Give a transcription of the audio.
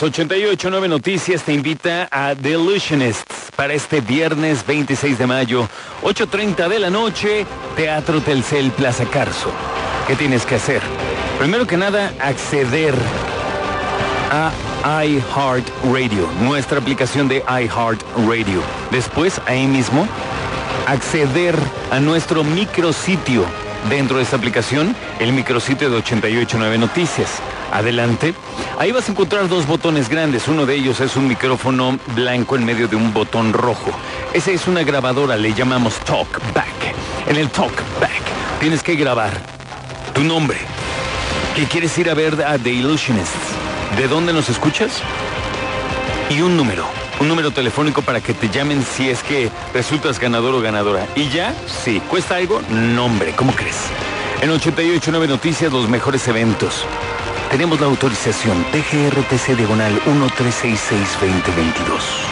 88.9 Noticias te invita a The Illusionists para este viernes 26 de mayo, 8:30 de la noche, Teatro Telcel Plaza Carso. ¿Qué tienes que hacer? Primero que nada, acceder a iHeartRadio, nuestra aplicación de iHeartRadio. Después, ahí mismo, acceder a nuestro micrositio. Dentro de esta aplicación, el micrositio de 88.9 Noticias. Adelante. Ahí vas a encontrar dos botones grandes. Uno de ellos es un micrófono blanco en medio de un botón rojo. Esa es una grabadora, le llamamos TalkBack. En el TalkBack tienes que grabar tu nombre, que quieres ir a ver a The Illusionists, de dónde nos escuchas, y un número telefónico para que te llamen si es que resultas ganador o ganadora. Y ya, sí, ¿cuesta algo? Nombre, ¿cómo crees? En 88.9 Noticias, los mejores eventos. Tenemos la autorización TGRTC diagonal 1366-2022.